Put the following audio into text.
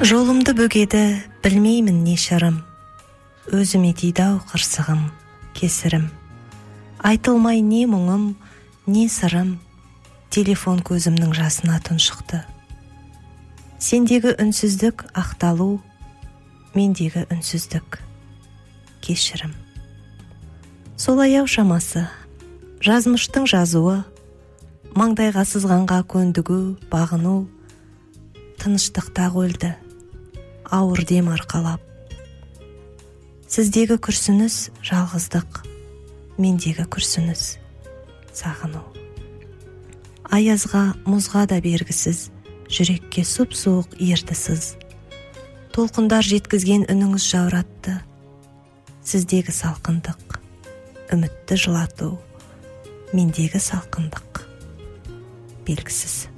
Жолымды бөгеді, білмеймін не шырым, өзіме дейді-ау қырсығым, кесірім. Айтылмай не мұңым, не сырым, телефон көзімнің жасына тұншықты. Сендегі үнсіздік ақталу, мендегі үнсіздік кешірім. Солай-ау шамасы, жазмыштың жазуы, маңдайға сызғанға көндігу, бағыну, тыныштықта өлді, ауыр дем арқалап. Сіздегі күрсініс жалғыздық, мендегі күрсініс сағыну. Аязға, мұзға да бергісіз, жүрекке сұп-суық ертісіз. Толқындар жеткізген үніңіз жауратты, сіздегі салқындық, үмітті жылату, мендегі салқындық белгісіз.